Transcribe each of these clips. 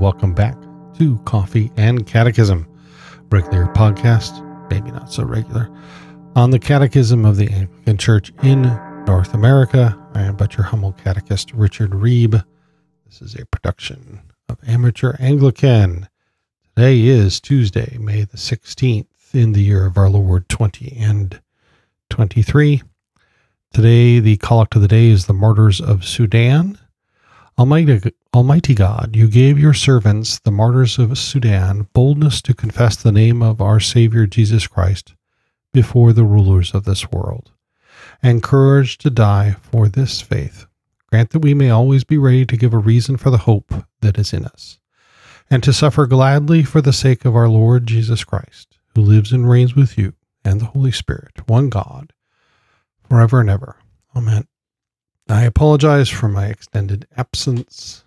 welcome back to Coffee and Catechism, regular podcast, maybe not so regular, on the Catechism of the Anglican Church in North America. I am but your humble catechist, Richard Reeb. This is a production of Amateur Anglican. Today is Tuesday, May the 16th, in the year of our Lord 2023. Today, the collect of the day is the Martyrs of Sudan. Almighty God, you gave your servants, the martyrs of Sudan, boldness to confess the name of our Savior Jesus Christ before the rulers of this world, and courage to die for this faith. Grant that we may always be ready to give a reason for the hope that is in us, and to suffer gladly for the sake of our Lord Jesus Christ, who lives and reigns with you and the Holy Spirit, one God, forever and ever. Amen. I apologize for my extended absence.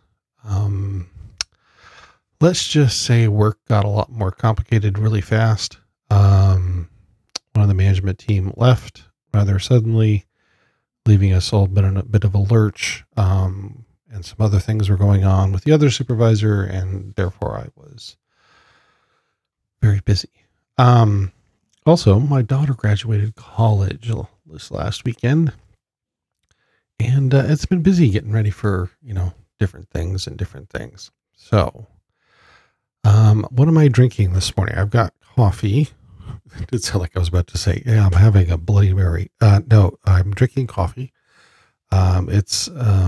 Let's just say work got a lot more complicated really fast. One of the management team left rather suddenly, leaving us all in a bit of a lurch. And some other things were going on with the other supervisor, and therefore I was very busy. Also, my daughter graduated college this last weekend, and it's been busy getting ready for, different things. So, what am I drinking this morning? I've got coffee. It did sound like I was about to say, yeah, I'm having a Bloody Mary. No, I'm drinking coffee. It's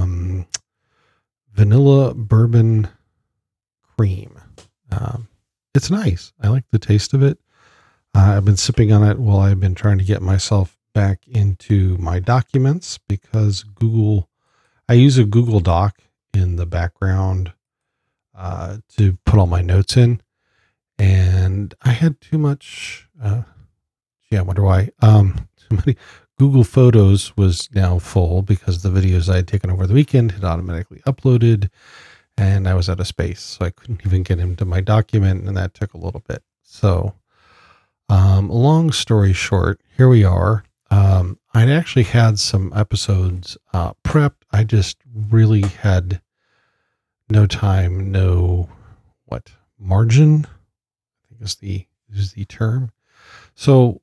vanilla bourbon cream. It's nice. I like the taste of it. I've been sipping on it while I've been trying to get myself back into my documents, because I use a Google Doc in the background to put all my notes in, and I had too much, I wonder why. Too many Google Photos was now full because the videos I had taken over the weekend had automatically uploaded, and I was out of space, so I couldn't even get into my document, and that took a little bit. So, long story short, here we are. I'd actually had some episodes prepped. I just really had no time, margin, I think is the term. So,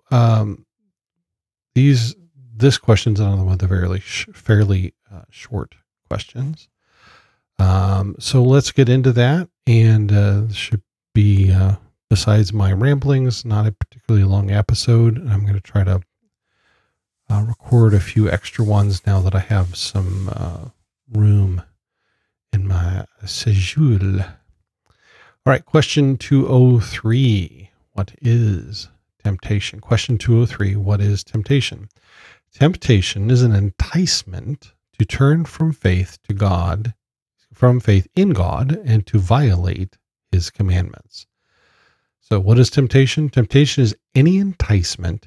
this question's another one of the fairly short questions. So let's get into that, and this should be, besides my ramblings, not a particularly long episode. And I'm going to try to record a few extra ones now that I have some room in my schedule. All right, question 203. What is temptation? Question 203. What is temptation? Temptation is an enticement to turn from faith in God, and to violate his commandments. So what is temptation? Temptation is any enticement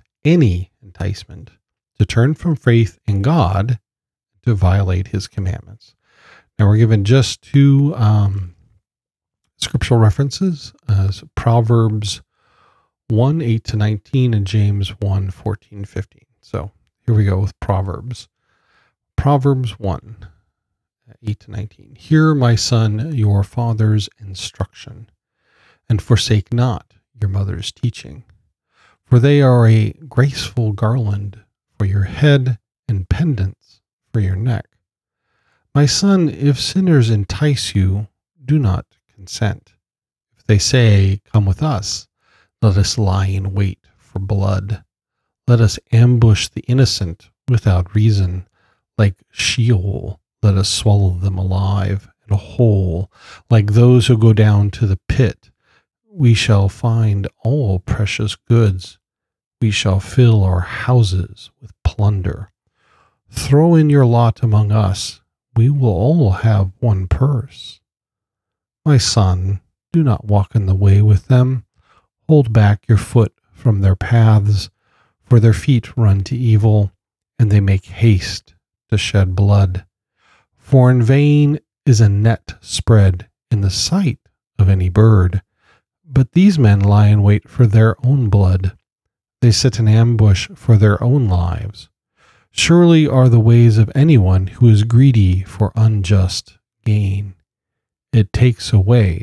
to turn from faith in God to violate his commandments. Now we're given just two scriptural references, Proverbs 1:8-19 and James 1:14-15. So here we go with Proverbs. Proverbs 1:8-19. Hear, my son, your father's instruction, and forsake not your mother's teaching, for they are a graceful garland for your head and pendants for your neck. My son, if sinners entice you, do not consent. If they say, come with us, let us lie in wait for blood. Let us ambush the innocent without reason. Like Sheol, let us swallow them alive and whole. Like those who go down to the pit, we shall find all precious goods. We shall fill our houses with plunder. Throw in your lot among us. We will all have one purse. My son, do not walk in the way with them. Hold back your foot from their paths, for their feet run to evil, and they make haste to shed blood. For in vain is a net spread in the sight of any bird, but these men lie in wait for their own blood. They sit in ambush for their own lives. Surely are the ways of anyone who is greedy for unjust gain. It takes away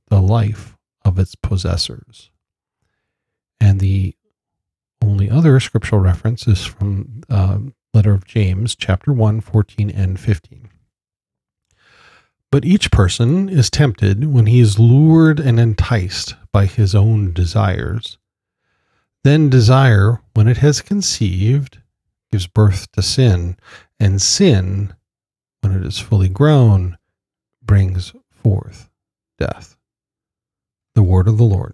the life of its possessors. And the only other scriptural reference is from letter of James, chapter 1, 14 and 15. But each person is tempted when he is lured and enticed by his own desires. Then desire, when it has conceived, gives birth to sin, and sin, when it is fully grown, brings forth death. The word of the Lord.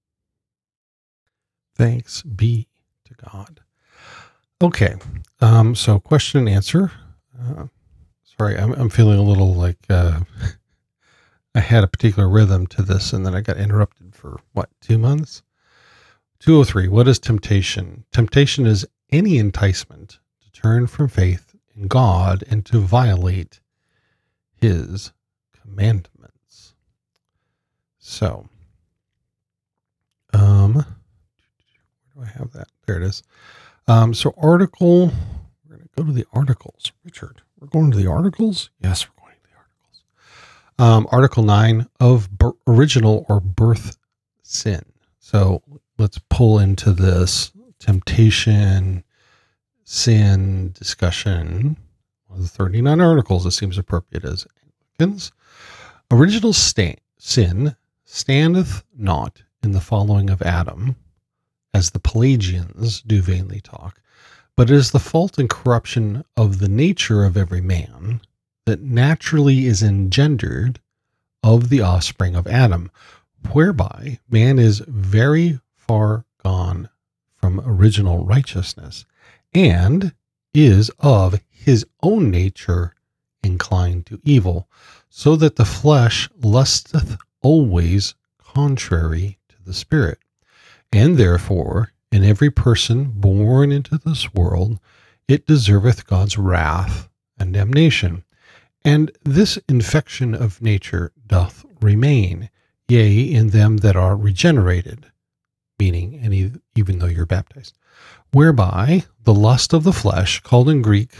Thanks be to God. Okay, so question and answer. Sorry, I'm feeling a little like I had a particular rhythm to this, and then I got interrupted for, 2 months? 203, what is temptation? Temptation is any enticement to turn from faith in God and to violate his commandments. So, where do I have that? There it is. So article, we're going to go to the articles. Richard, we're going to the articles? Yes, we're going to the articles. Article 9 of original or birth sin. So let's pull into this temptation, sin discussion. One of the 39 articles, it seems appropriate as Anglicans. Original sin standeth not in the following of Adam, as the Pelagians do vainly talk, but it is the fault and corruption of the nature of every man that naturally is engendered of the offspring of Adam, whereby man is very far gone from original righteousness, and is of his own nature inclined to evil, so that the flesh lusteth always contrary to the spirit. And therefore, in every person born into this world, it deserveth God's wrath and damnation. And this infection of nature doth remain, yea, in them that are regenerated, meaning even though you're baptized, whereby the lust of the flesh, called in Greek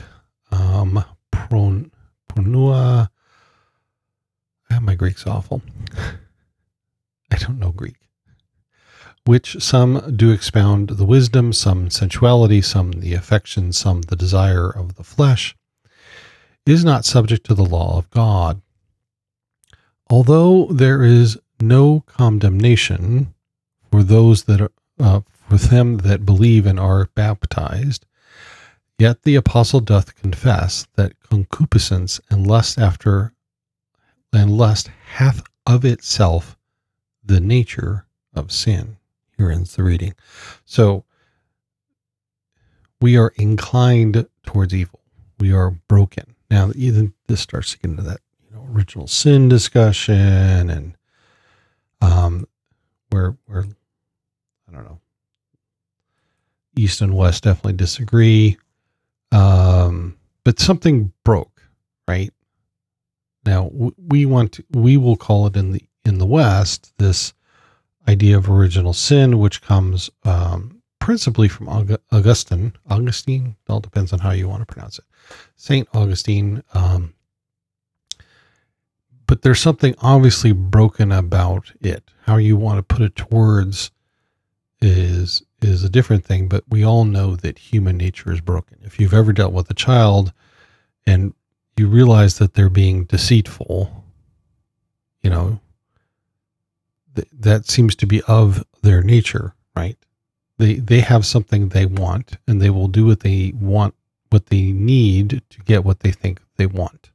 porneia. My Greek's awful. I don't know Greek. Which some do expound the wisdom, some sensuality, some the affection, some the desire of the flesh, is not subject to the law of God. Although there is no condemnation for those that are, for them that believe and are baptized, yet the apostle doth confess that concupiscence and lust hath of itself the nature of sin. Here ends the reading. So we are inclined towards evil. We are broken. Now, even this starts to get into that, original sin discussion, and where I don't know, East and West definitely disagree. But something broke, right? Now we will call it in the West this idea of original sin, which comes principally from Augustine. It all depends on how you want to pronounce it. Saint Augustine. But there's something obviously broken about it. How you want to put it towards is a different thing, but we all know that human nature is broken. If you've ever dealt with a child and you realize that they're being deceitful, that seems to be of their nature, right? They have something they want, and they will do what they want, what they need to get what they think they want.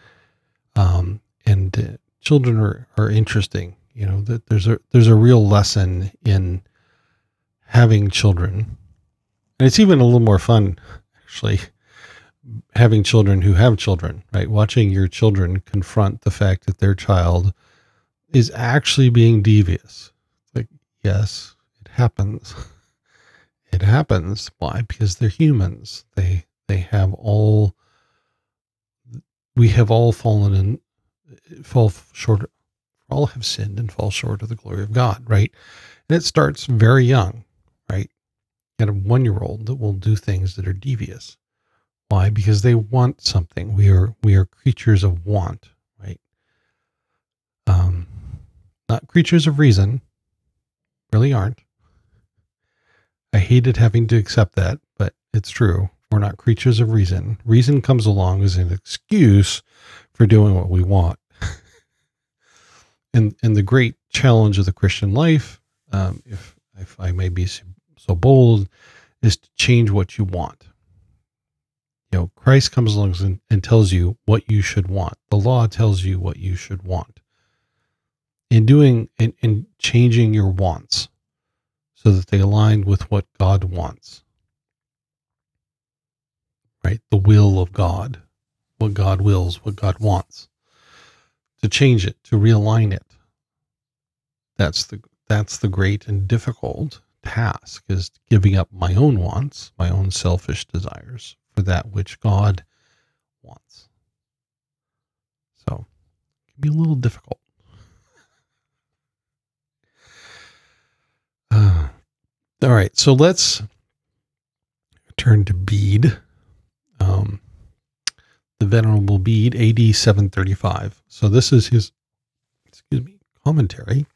And children are interesting, that there's a real lesson in having children. And it's even a little more fun, actually, having children who have children, right? Watching your children confront the fact that their child is actually being devious. Like, yes, it happens. It happens. Why? Because they're humans. We have all fall short. All have sinned and fall short of the glory of God, right? And it starts very young, right? You got a 1-year-old that will do things that are devious. Why? Because they want something. We are creatures of want, right? not creatures of reason, really aren't. I hated having to accept that, but it's true. We're not creatures of reason. Reason comes along as an excuse for doing what we want. And the great challenge of the Christian life, if I may be so bold, is to change what you want. Christ comes along and tells you what you should want. The law tells you what you should want. In changing your wants so that they align with what God wants. Right? The will of God. What God wills, what God wants. To change it, to realign it. That's the great and difficult task, is giving up my own wants, my own selfish desires, for that which God wants. So it can be a little difficult. All right, so let's turn to Bede, the Venerable Bede, AD 735. So this is his, commentary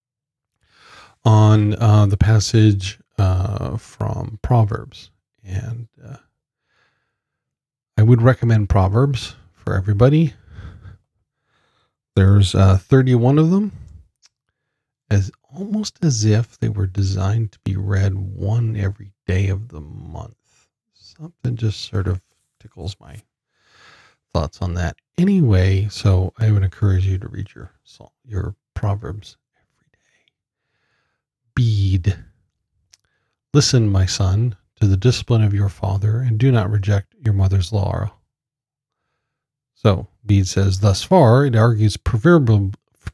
on the passage from Proverbs. And I would recommend Proverbs for everybody. There's 31 of them, almost as if they were designed to be read one every day of the month. Something just sort of tickles my thoughts on that. Anyway, so I would encourage you to read your Proverbs every day. Bede. Listen, my son, to the discipline of your father, and do not reject your mother's law. So Bede says, thus far, it argues proverbially,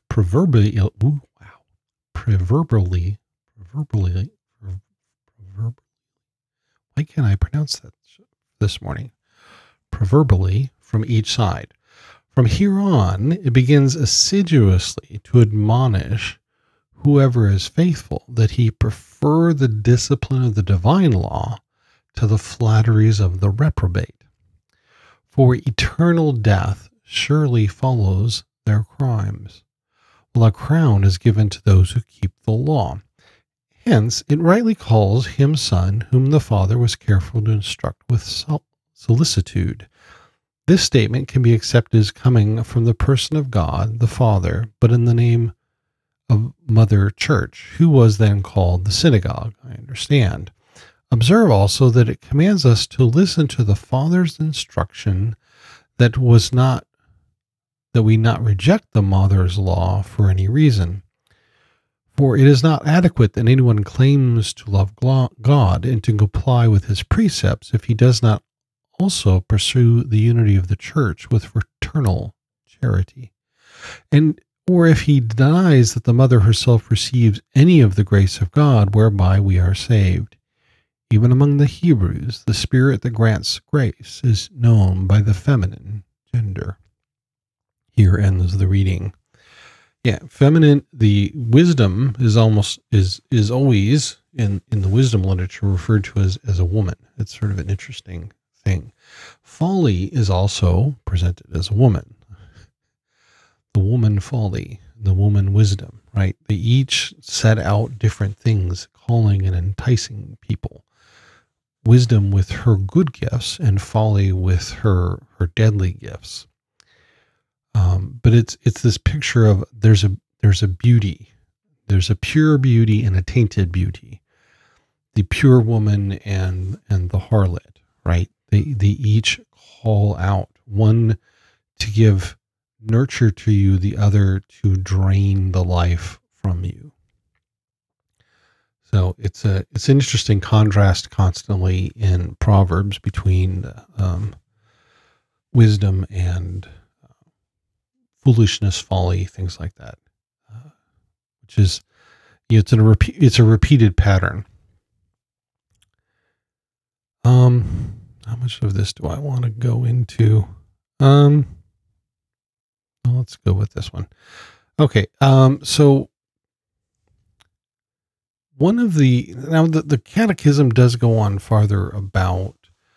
why can't I pronounce that this morning? Proverbially from each side. From here on, it begins assiduously to admonish whoever is faithful that he prefer the discipline of the divine law to the flatteries of the reprobate. For eternal death surely follows their crimes, while a crown is given to those who keep the law. Hence, it rightly calls him son whom the Father was careful to instruct with solicitude. This statement can be accepted as coming from the person of God, the Father, but in the name of Mother Church, who was then called the synagogue, I understand. Observe also that it commands us to listen to the Father's instruction that we not reject the mother's law for any reason. For it is not adequate that anyone claims to love God and to comply with his precepts if he does not also pursue the unity of the church with fraternal charity. Or if he denies that the mother herself receives any of the grace of God whereby we are saved. Even among the Hebrews, the spirit that grants grace is known by the feminine gender. Here ends the reading. Yeah, feminine, the wisdom is always in the wisdom literature referred to as a woman. It's sort of an interesting thing. Folly is also presented as a woman. The woman folly, the woman wisdom, right? They each set out different things, calling and enticing people. Wisdom with her good gifts and folly with her deadly gifts. But it's this picture of there's a beauty, there's a pure beauty and a tainted beauty. The pure woman and the harlot, right? They each call out, one to give nurture to you, the other to drain the life from you. So it's an interesting contrast constantly in Proverbs between wisdom and foolishness, folly, things like that, which is, it's a repeated pattern. How much of this do I want to go into? Well, let's go with this one. Okay. So one of the catechism does go on farther about,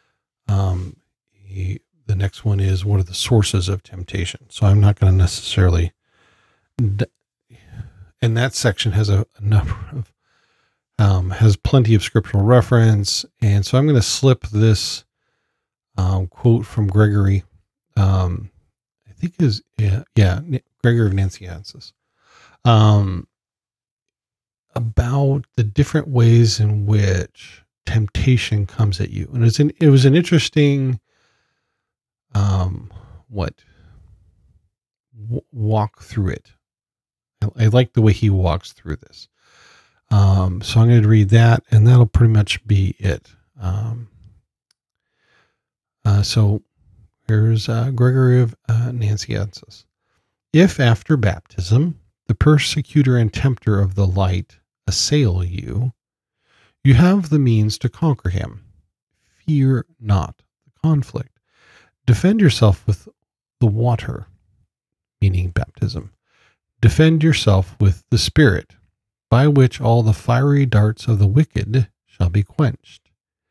the next one is, what are the sources of temptation? So I'm not going to necessarily and that section has a number of, has plenty of scriptural reference. And so I'm going to slip this quote from Gregory, I think is, Gregory of Nazianzus, about the different ways in which temptation comes at you. And it was an interesting, walk through it. I like the way he walks through this. So I'm going to read that, and that'll pretty much be it. So here's Gregory of Nazianzus. If after baptism the persecutor and tempter of the light assail you, you have the means to conquer him. Fear not the conflict. Defend yourself with the water, meaning baptism. Defend yourself with the Spirit, by which all the fiery darts of the wicked shall be quenched.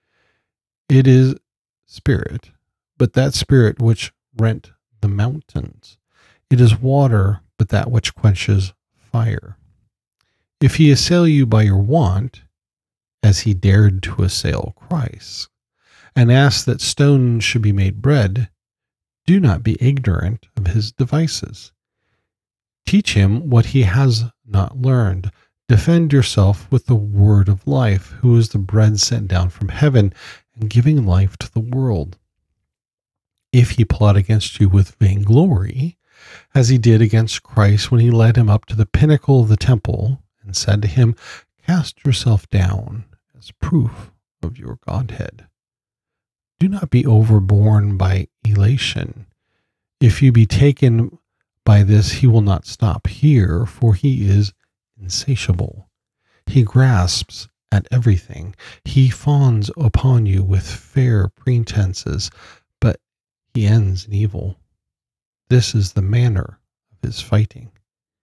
It is Spirit, but that Spirit which rent the mountains. It is water, but that which quenches fire. If he assail you by your want, as he dared to assail Christ, and ask that stones should be made bread, do not be ignorant of his devices. Teach him what he has not learned. Defend yourself with the word of life, who is the bread sent down from heaven and giving life to the world. If he plot against you with vainglory, as he did against Christ when he led him up to the pinnacle of the temple and said to him, cast yourself down as proof of your Godhead. Do not be overborne by elation. If you be taken by this, he will not stop here, for he is insatiable. He grasps at everything. He fawns upon you with fair pretenses, but he ends in evil. This is the manner of his fighting.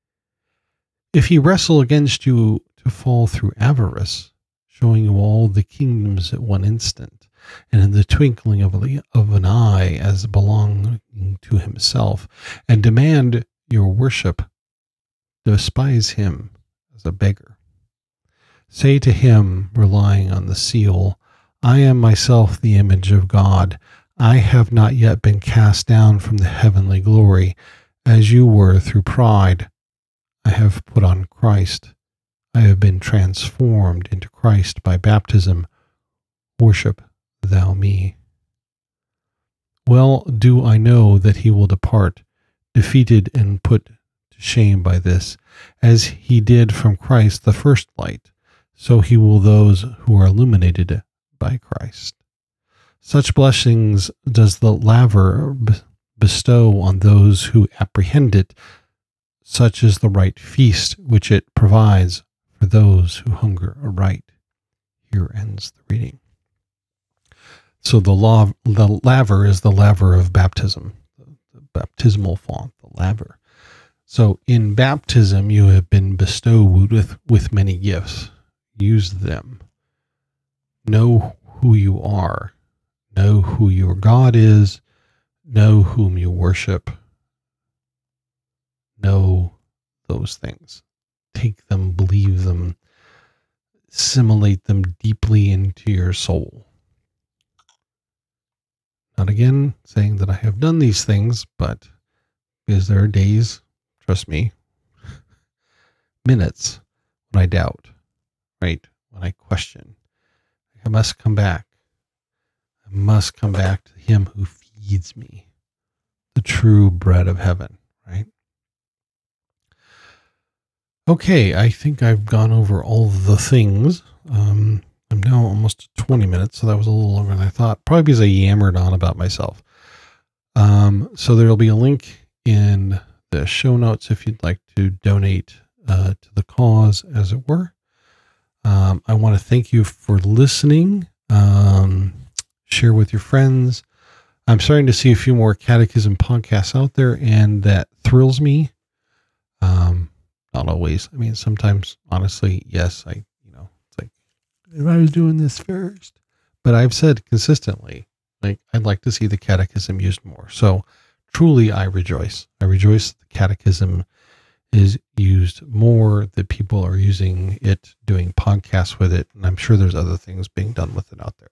If he wrestle against you to fall through avarice, showing you all the kingdoms at one instant, and in the twinkling of an eye as belonging to himself, and demand your worship, despise him as a beggar. Say to him, relying on the seal, I am myself the image of God. I have not yet been cast down from the heavenly glory, as you were through pride. I have put on Christ. I have been transformed into Christ by baptism. Worship thou me. Well do I know that he will depart, defeated and put to shame by this, as he did from Christ the first light, so he will those who are illuminated by Christ. Such blessings does the laver bestow on those who apprehend it. Such is the right feast which it provides for those who hunger aright. Here ends the reading. So the laver is the laver of baptism, the baptismal font, the laver. So in baptism, you have been bestowed with many gifts. Use them. Know who you are. Know who your God is. Know whom you worship. Know those things. Take them, believe them, assimilate them deeply into your soul. Not again saying that I have done these things, but because there are days, trust me, minutes when I doubt, right? When I question. I must come back. I must come back to him who feeds me, the true bread of heaven, right? Okay, I think I've gone over all the things. I'm now almost 20 minutes, so that was a little longer than I thought. Probably because I yammered on about myself. So there will be a link in the show notes if you'd like to donate to the cause, as it were. I want to thank you for listening. Share with your friends. I'm starting to see a few more catechism podcasts out there, and that thrills me. Not always. I mean, sometimes, honestly, yes, it's like, if I was doing this first. But I've said consistently, like, I'd like to see the catechism used more. So truly, I rejoice. I rejoice that the catechism is used more, that people are using it, doing podcasts with it, and I'm sure there's other things being done with it out there.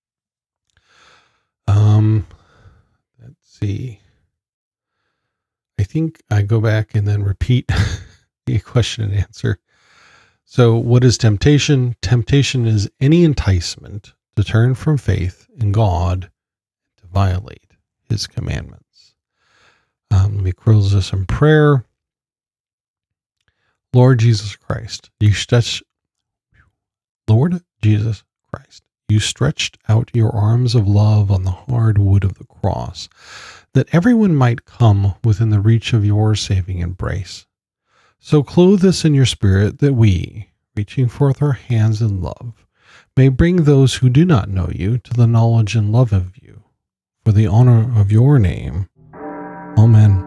Let's see. I think I go back and then repeat the question and answer. So what is temptation? Temptation is any enticement to turn from faith in God to violate his commandments. Let me close this in prayer. Lord Jesus Christ, you stretched out your arms of love on the hard wood of the cross, that everyone might come within the reach of your saving embrace. So clothe us in your Spirit, that we, reaching forth our hands in love, may bring those who do not know you to the knowledge and love of you, for the honor of your name. Amen.